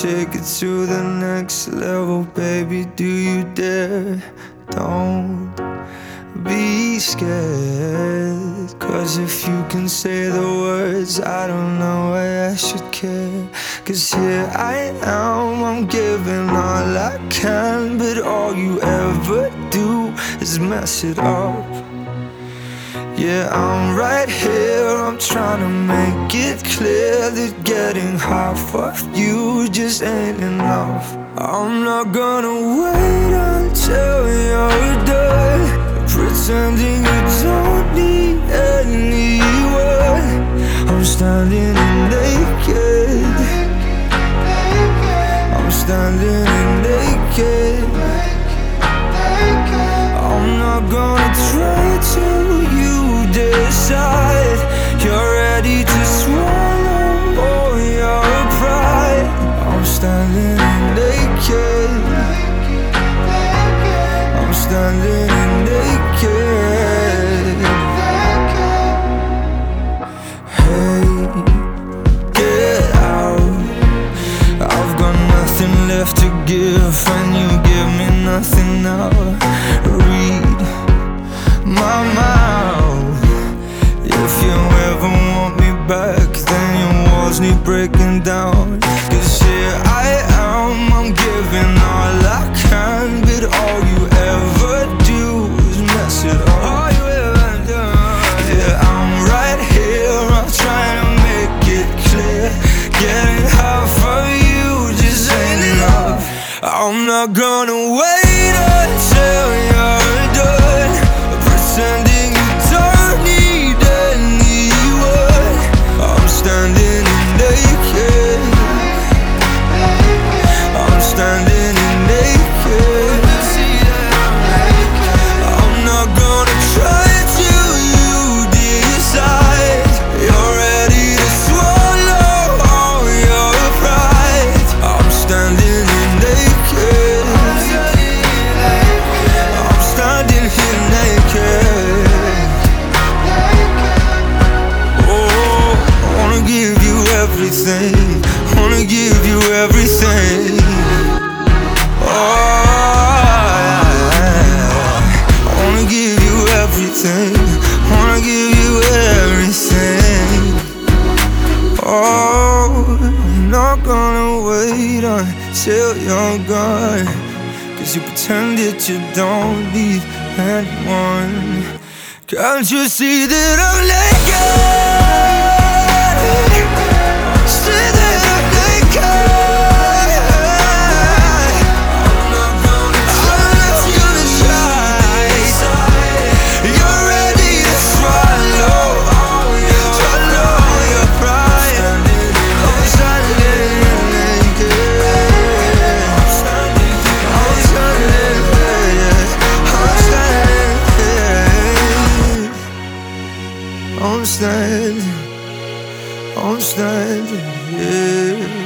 take it to the next level, baby, do you dare? Don't be scared, 'cause if you can say the words, I don't know why I should care. 'Cause here I am, I'm giving all I can, but all you ever do is mess it up. Yeah, I'm right here, I'm trying to make it clear that getting half of you just ain't enough. I'm not gonna wait until you're done pretending you don't need anyone. I'm standing naked, I'm standing naked. I'm not gonna try to decide you're ready to swallow all your pride. I'm standing naked, I'm standing naked. Hey, get out, I've got nothing left to give, and you give me nothing now. Read my mouth. If you ever want me back, then your walls need breaking down. 'Cause here I am, I'm giving all I can, but all you ever do is mess it up. All you ever do. Yeah, I'm right here, I'm trying to make it clear. Getting half of you just ain't enough. I'm not gonna wait until you're done pretending you don't need anyone. I'm standing naked, I'm standing naked. I'm not gonna try till you decide you're ready to swallow all your pride. I'm standing naked, I'm standing here naked. Oh, I wanna give you everything, wanna give you everything. Oh, I wanna give you everything, wanna give you everything. Oh, I'm not gonna wait until you're gone, 'cause you pretend that you don't need anyone. Can't you see that I'm naked? See that I'm naked. I'm not gonna try. You're ready to swallow all your pride. I'm standing naked, I'm standing naked, I'm standing, I'm standing, yeah.